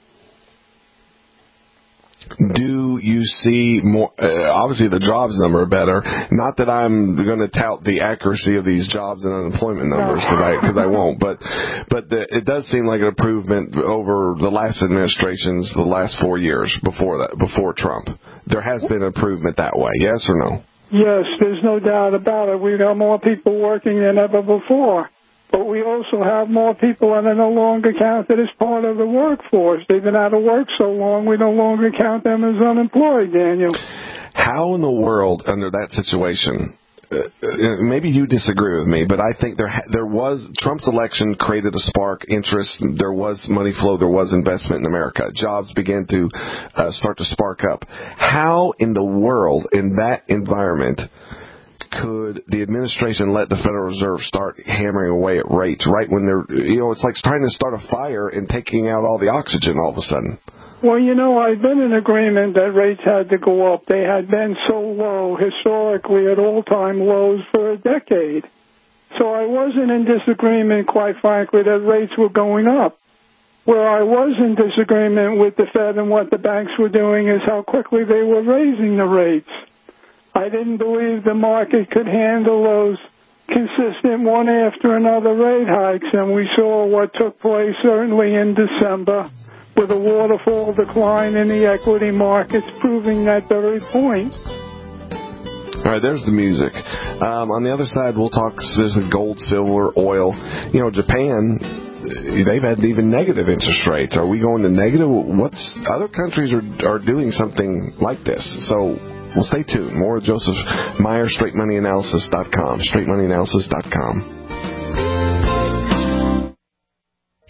Do you see more? Uh, obviously, the jobs number are better. Not that I'm going to tout the accuracy of these jobs and unemployment numbers, because I, cause I won't. But but the, it does seem like an improvement over the last administrations, the last four years before that, before Trump. There has been improvement that way. Yes or no? Yes, there's no doubt about it. We've got more people working than ever before. But we also have more people that are no longer counted as part of the workforce. They've been out of work so long, we no longer count them as unemployed, Daniel. How in the world, under that situation, uh, maybe you disagree with me, but I think there there was, Trump's election created a spark, interest, there was money flow, there was investment in America. Jobs began to uh, start to spark up. How in the world, in that environment, could the administration let the Federal Reserve start hammering away at rates right when they're, you know, it's like trying to start a fire and taking out all the oxygen all of a sudden? Well, you know, I've been in agreement that rates had to go up. They had been so low, historically, at all-time lows for a decade. So I wasn't in disagreement, quite frankly, that rates were going up. Where I was in disagreement with the Fed and what the banks were doing is how quickly they were raising the rates. I didn't believe the market could handle those consistent one after another rate hikes, and we saw what took place certainly in December with a waterfall decline in the equity markets, proving that very point. All right, there's the music. Um, on the other side, we'll talk, there's the gold, silver, oil. You know, Japan, they've had even negative interest rates. Are we going to negative? What's, other countries are, are doing something like this. So, well, stay tuned. More with Joseph Meyer, straight money analysis dot com. straight money analysis dot com.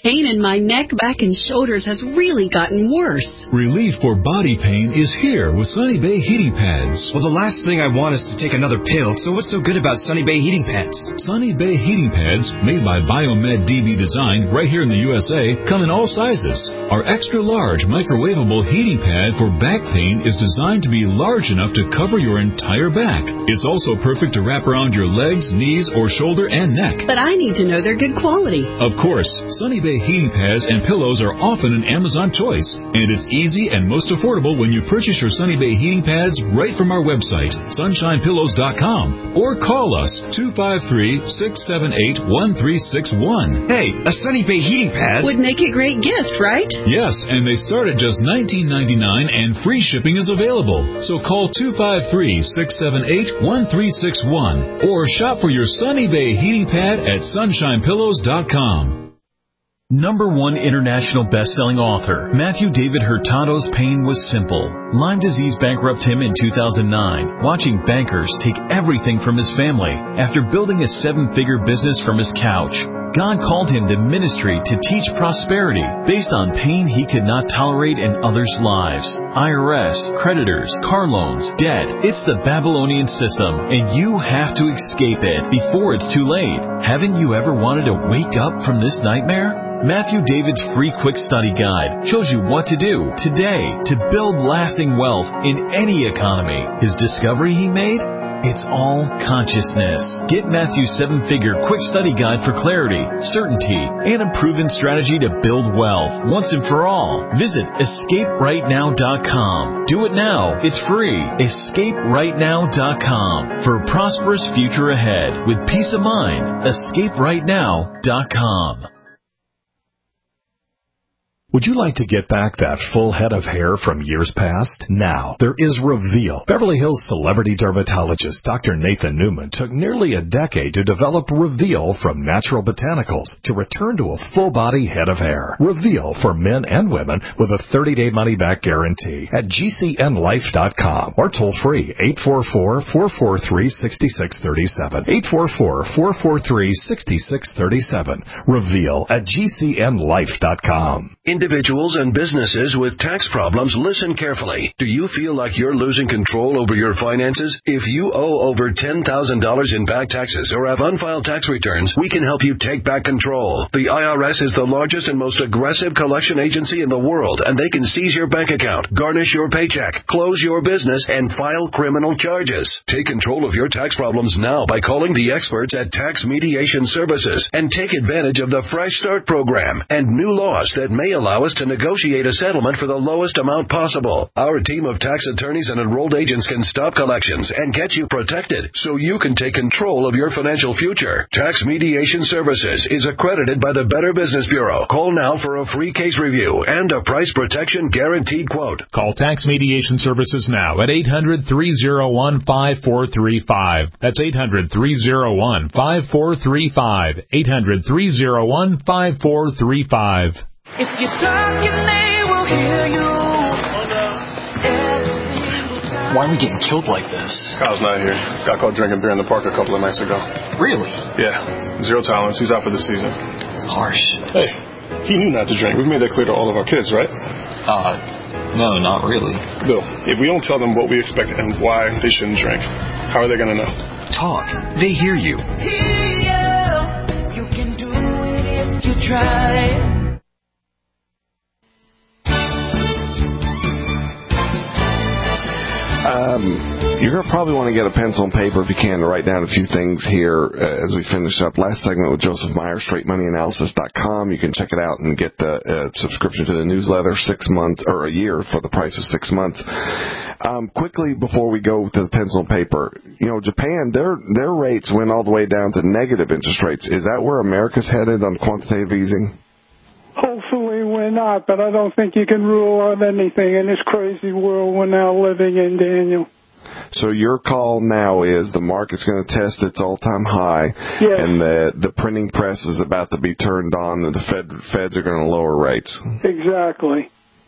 Pain in my neck, back, and shoulders has really gotten worse. Relief for body pain is here with Sunny Bay heating pads. Well, the last thing I want is to take another pill, so what's so good about Sunny Bay heating pads? Sunny Bay heating pads, made by Biomed D B Design right here in the U S A, come in all sizes. Our extra large microwavable heating pad for back pain is designed to be large enough to cover your entire back. It's also perfect to wrap around your legs, knees, or shoulder and neck. But I need to know they're good quality. Of course, Sunny Bay heating pads and pillows are often an Amazon choice, and it's easy and most affordable when you purchase your Sunny Bay heating pads right from our website, sunshine pillows dot com, or call us two five three, six seven eight, one three six one. Hey, a Sunny Bay heating pad would make a great gift, right? Yes, and they start at just nineteen ninety-nine and free shipping is available. So call two five three, six seven eight, one three six one or shop for your Sunny Bay heating pad at sunshine pillows dot com. Number one international best-selling author, Matthew David Hurtado's pain was simple. Lyme disease bankrupted him in two thousand nine, watching bankers take everything from his family after building a seven-figure business from his couch. God called him to ministry to teach prosperity based on pain he could not tolerate in others' lives. I R S, creditors, car loans, debt. It's the Babylonian system, and you have to escape it before it's too late. Haven't you ever wanted to wake up from this nightmare? Matthew David's free quick study guide shows you what to do today to build lasting wealth in any economy. His discovery he made? It's all consciousness. Get Matthew's seven-figure quick study guide for clarity, certainty, and a proven strategy to build wealth once and for all. Visit escape right now dot com. Do it now. It's free. escape right now dot com for a prosperous future ahead with peace of mind. escape right now dot com. Would you like to get back that full head of hair from years past? Now, there is Reveal. Beverly Hills celebrity dermatologist Doctor Nathan Newman took nearly a decade to develop Reveal from natural botanicals to return to a full-body head of hair. Reveal for men and women with a thirty-day money-back guarantee at G C N life dot com or toll-free eight four four, four four three, six six three seven. eight four four, four four three, six six three seven. Reveal at G C N life dot com. Individuals and businesses with tax problems, listen carefully. Do you feel like you're losing control over your finances? If you owe over ten thousand dollars in back taxes or have unfiled tax returns, we can help you take back control. The I R S is the largest and most aggressive collection agency in the world, and they can seize your bank account, garnish your paycheck, close your business, and file criminal charges. Take control of your tax problems now by calling the experts at Tax Mediation Services and take advantage of the Fresh Start program and new laws that may allow us to negotiate a settlement for the lowest amount possible. Our team of tax attorneys and enrolled agents can stop collections and get you protected so you can take control of your financial future. Tax Mediation Services is accredited by the Better Business Bureau. Call now for a free case review and a price protection guaranteed quote. Call Tax Mediation Services now at eight hundred, three oh one, five four three five. That's eight hundred, three oh one, five four three five. eight hundred, three oh one, five four three five. If you talk, your name will hear you. Why are we getting killed like this? Kyle's not here. Got caught drinking beer in the park a couple of nights ago. Really? Yeah. Zero tolerance. He's out for the season. Harsh. Hey, he knew not to drink. We've made that clear to all of our kids, right? Uh, no, not really. Bill, if we don't tell them what we expect and why they shouldn't drink, how are they going to know? Talk. They hear you. Hear you. You can do it if you try. Um, you're going to probably want to get a pencil and paper if you can to write down a few things here uh, as we finish up. Last segment with Joseph Meyer, straight money analysis dot com. You can check it out and get the uh, subscription to the newsletter six months or a year for the price of six months. Um, quickly before we go to the pencil and paper, you know, Japan, their their rates went all the way down to negative interest rates. Is that where America's headed on quantitative easing? Hopefully we're not, but I don't think you can rule out anything in this crazy world we're now living in, Daniel. So your call now is the market's going to test its all-time high, yes. and the the printing press is about to be turned on, and the Fed Feds are going to lower rates. Exactly.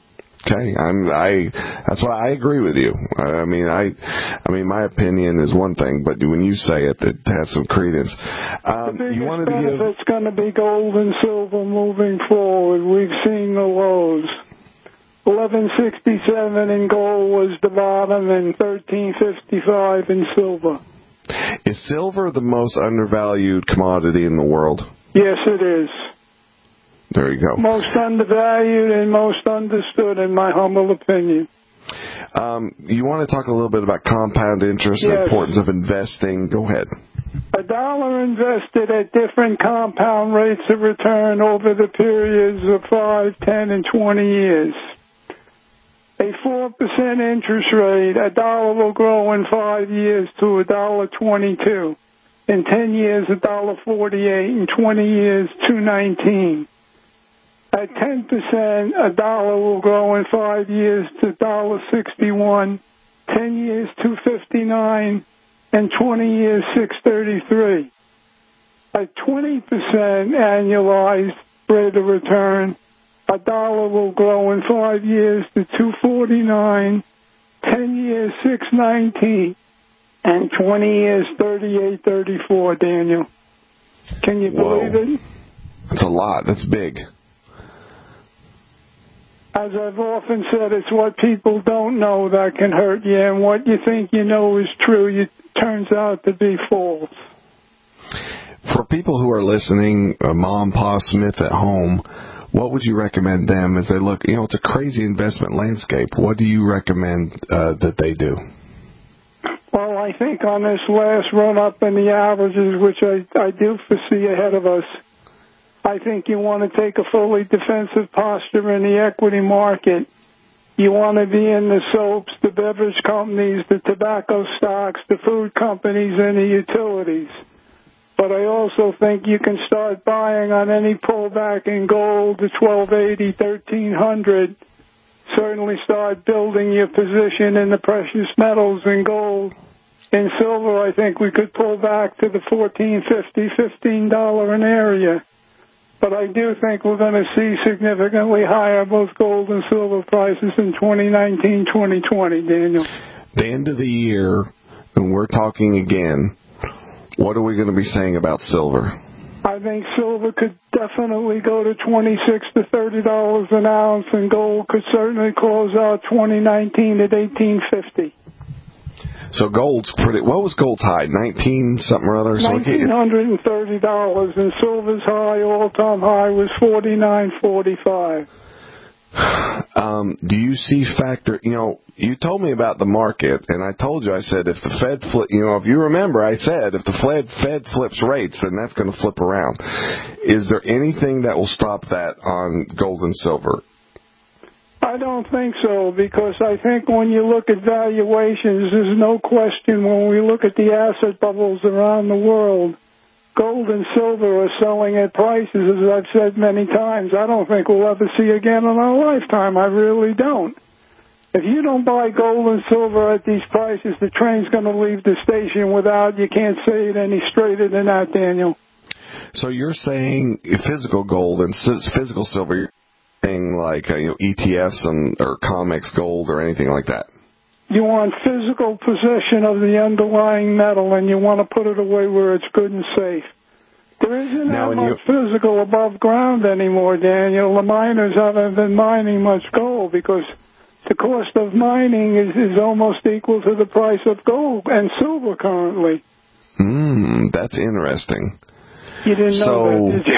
Okay, I'm, I. That's why I agree with you. I mean, I, I mean, my opinion is one thing, but when you say it, it has some credence. Um, the you wanted biggest to give. benefit's going to be gold and silver moving forward. We've seen the lows. eleven sixty-seven in gold was the bottom, and thirteen fifty-five in silver. Is silver the most undervalued commodity in the world? Yes, it is. There you go. Most undervalued and most understood, in my humble opinion. Um, you want to talk a little bit about compound interest, Yes. the importance of investing. Go ahead. A dollar invested at different compound rates of return over the periods of five, ten, and twenty years. A four percent interest rate, a dollar will grow in five years to one dollar twenty-two. In ten years, one dollar forty-eight. In twenty years, two nineteen. At ten percent, a dollar will grow in five years to one dollar sixty-one, ten years, two fifty-nine, and twenty years, six thirty-three. At twenty percent annualized rate of return, a dollar will grow in five years to two forty-nine, ten years, six nineteen, and twenty years, thirty-eight thirty-four, Daniel. Can you Whoa. believe it? That's a lot. That's big. As I've often said, it's what people don't know that can hurt you, and what you think you know is true, it turns out to be false. For people who are listening, uh, Mom, Pa Smith at home, what would you recommend them as they look? You know, it's a crazy investment landscape. What do you recommend uh, that they do? Well, I think on this last run-up in the averages, which I, I do foresee ahead of us, I think you want to take a fully defensive posture in the equity market. You want to be in the soaps, the beverage companies, the tobacco stocks, the food companies, and the utilities. But I also think you can start buying on any pullback in gold to twelve eighty, thirteen hundred. Certainly start building your position in the precious metals and gold. In silver, I think we could pull back to the fourteen fifty, fifteen dollars an area. But I do think we're going to see significantly higher both gold and silver prices in twenty nineteen, twenty twenty, Daniel. The end of the year, when we're talking again, what are we going to be saying about silver? I think silver could definitely go to twenty-six to thirty dollars an ounce, and gold could certainly close out twenty nineteen at eighteen fifty. So gold's pretty. What was gold's high? Nineteen something or other. Nineteen hundred and thirty dollars, and silver's high, all-time high, was forty-nine forty-five. Um, do you see factor? You know, you told me about the market, and I told you. I said if the Fed flip, you know, if you remember, I said if the Fed Fed flips rates, then that's going to flip around. Is there anything that will stop that on gold and silver? I don't think so, because I think when you look at valuations, there's no question when we look at the asset bubbles around the world, gold and silver are selling at prices, as I've said many times, I don't think we'll ever see again in our lifetime. I really don't. If you don't buy gold and silver at these prices, the train's going to leave the station without, you can't say it any straighter than that, Daniel. So you're saying physical gold and physical silver, like uh, you know, E T Fs and or COMEX gold or anything like that? You want physical possession of the underlying metal, and you want to put it away where it's good and safe. There isn't now, that much you... physical above ground anymore, Daniel. The miners haven't been mining much gold because the cost of mining is, is almost equal to the price of gold and silver currently. Hmm, that's interesting. You didn't know so... that, did you?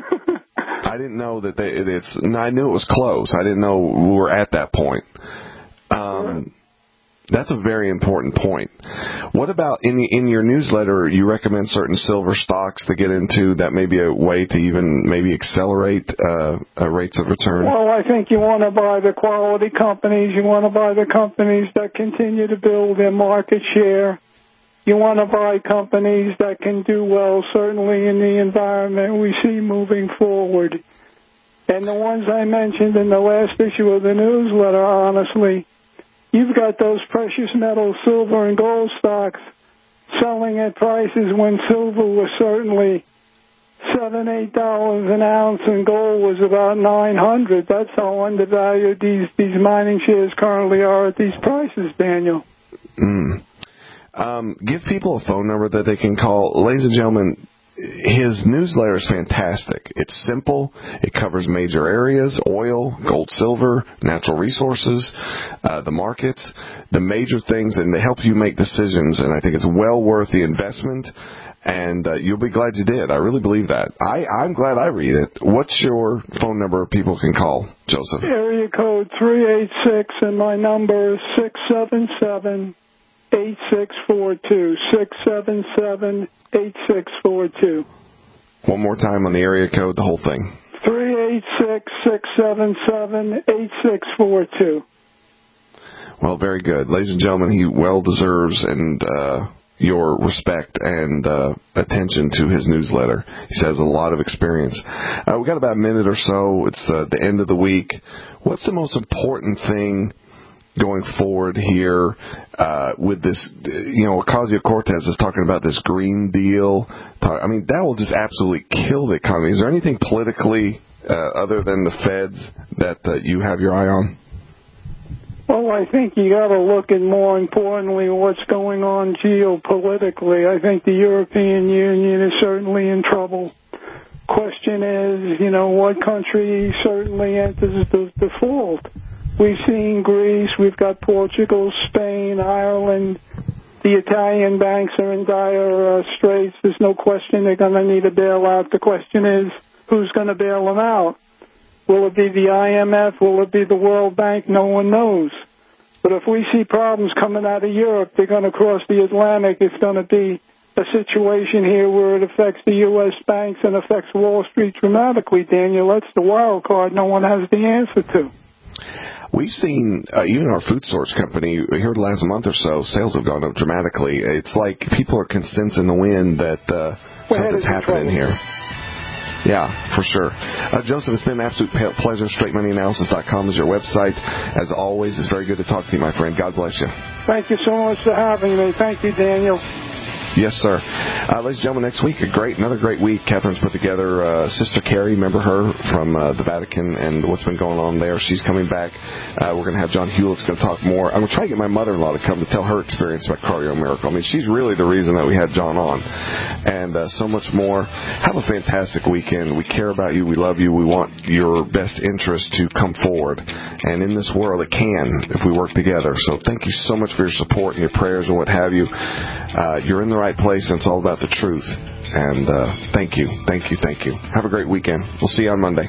I didn't know that they, it's. I knew it was close. I didn't know we were at that point. Um, that's a very important point. What about in in your newsletter? You recommend certain silver stocks to get into. That may be a way to even maybe accelerate uh, uh, rates of return. Well, I think you want to buy the quality companies. You want to buy the companies that continue to build their market share. You want to buy companies that can do well, certainly in the environment we see moving forward. And the ones I mentioned in the last issue of the newsletter, honestly, you've got those precious metals, silver and gold stocks, selling at prices when silver was certainly seven, eight dollars an ounce, and gold was about nine hundred. That's how undervalued these these mining shares currently are at these prices, Daniel. Mm. Um, give people a phone number that they can call. Ladies and gentlemen, his newsletter is fantastic. It's simple. It covers major areas: oil, gold, silver, natural resources, uh, the markets, the major things, and it helps you make decisions. And I think it's well worth the investment. And uh, you'll be glad you did. I really believe that. I, I'm glad I read it. What's your phone number people can call, Joseph? Area code three eight six, and my number is six seven seven, eight six four two. six seven seven, eight six four two. One more time on the area code, the whole thing. three eight six, six seven seven, eight six four two. Well, very good. Ladies and gentlemen, he well deserves and uh, your respect and uh, attention to his newsletter. He has a lot of experience. Uh, we've got about a minute or so. It's uh, the end of the week. What's the most important thing going forward here uh, with this? You know, Ocasio-Cortez is talking about this Green Deal. I mean, that will just absolutely kill the economy. Is there anything politically uh, other than the feds that uh, you have your eye on? Well, I think you got to look at, more importantly, what's going on geopolitically. I think the European Union is certainly in trouble. Question is, you know, what country certainly enters the default? We've seen Greece, we've got Portugal, Spain, Ireland. The Italian banks are in dire uh, straits. There's no question they're going to need a bailout. The question is, who's going to bail them out? Will it be the I M F? Will it be the World Bank? No one knows. But if we see problems coming out of Europe, they're going to cross the Atlantic. It's going to be a situation here where it affects the U S banks and affects Wall Street dramatically, Daniel. That's the wild card no one has the answer to. We've seen, uh, even our food source company, here the last month or so, sales have gone up dramatically. It's like people are sensing the wind that uh, something's happening here. Yeah, for sure. Uh, Joseph, it's been an absolute pleasure. straight money analysis dot com is your website. As always, it's very good to talk to you, my friend. God bless you. Thank you so much for having me. Thank you, Daniel. Yes, sir. Uh, ladies and gentlemen, next week, a great, another great week. Catherine's put together uh, Sister Carrie, remember her from uh, the Vatican and what's been going on there. She's coming back. Uh, we're going to have John Hewlett's going to talk more. I'm going to try to get my mother-in-law to come to tell her experience about Cardio Miracle. I mean, she's really the reason that we had John on. And uh, so much more. Have a fantastic weekend. We care about you. We love you. We want your best interest to come forward. And in this world, it can if we work together. So thank you so much for your support and your prayers and what have you. Uh, you're in the right place, and it's all about the truth. And uh, thank you, thank you, thank you. Have a great weekend. We'll see you on Monday.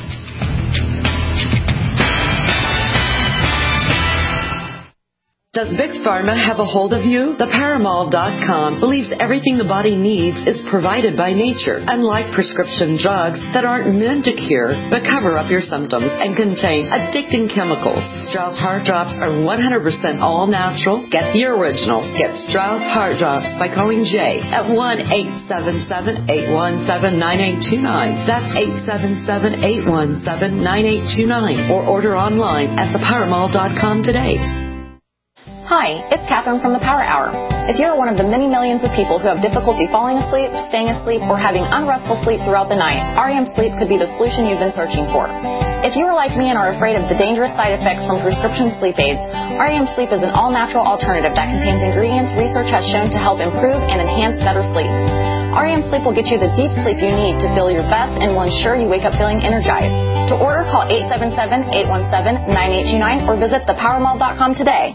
Does Big Pharma have a hold of you? The Paramall dot com believes everything the body needs is provided by nature, unlike prescription drugs that aren't meant to cure but cover up your symptoms and contain addicting chemicals. Strauss Heart Drops are one hundred percent all natural. Get the original. Get Strauss Heart Drops by calling Jay at one eight seven seven, eight one seven, nine eight two nine. That's eight seven seven, eight one seven, nine eight two nine. Or order online at the Paramall dot com today. Hi, it's Catherine from the Power Hour. If you're one of the many millions of people who have difficulty falling asleep, staying asleep, or having unrestful sleep throughout the night, R E M Sleep could be the solution you've been searching for. If you are like me and are afraid of the dangerous side effects from prescription sleep aids, R E M Sleep is an all-natural alternative that contains ingredients research has shown to help improve and enhance better sleep. R E M Sleep will get you the deep sleep you need to feel your best and will ensure you wake up feeling energized. To order, call eight seven seven, eight one seven, nine eight two nine or visit the power mall dot com today.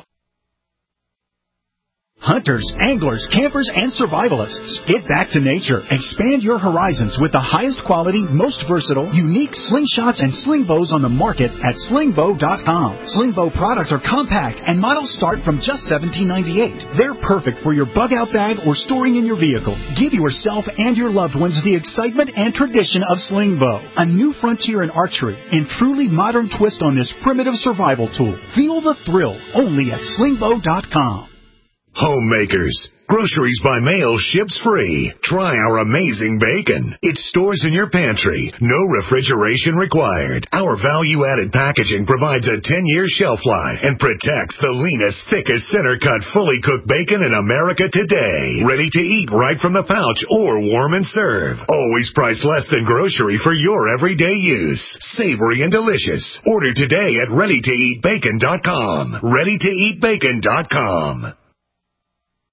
Hunters, anglers, campers, and survivalists. Get back to nature. Expand your horizons with the highest quality, most versatile, unique slingshots and sling bows on the market at sling bow dot com. Sling bow products are compact and models start from just seventeen ninety-eight. They're perfect for your bug-out bag or storing in your vehicle. Give yourself and your loved ones the excitement and tradition of sling bow. A new frontier in archery and truly modern twist on this primitive survival tool. Feel the thrill only at sling bow dot com. Homemakers. Groceries by mail ships free. Try our amazing bacon. It stores in your pantry. No refrigeration required. Our value-added packaging provides a ten-year shelf life and protects the leanest, thickest, center-cut, fully cooked bacon in America today. Ready to eat right from the pouch or warm and serve. Always priced less than grocery for your everyday use. Savory and delicious. Order today at ready to eat bacon dot com. ready to eat bacon dot com.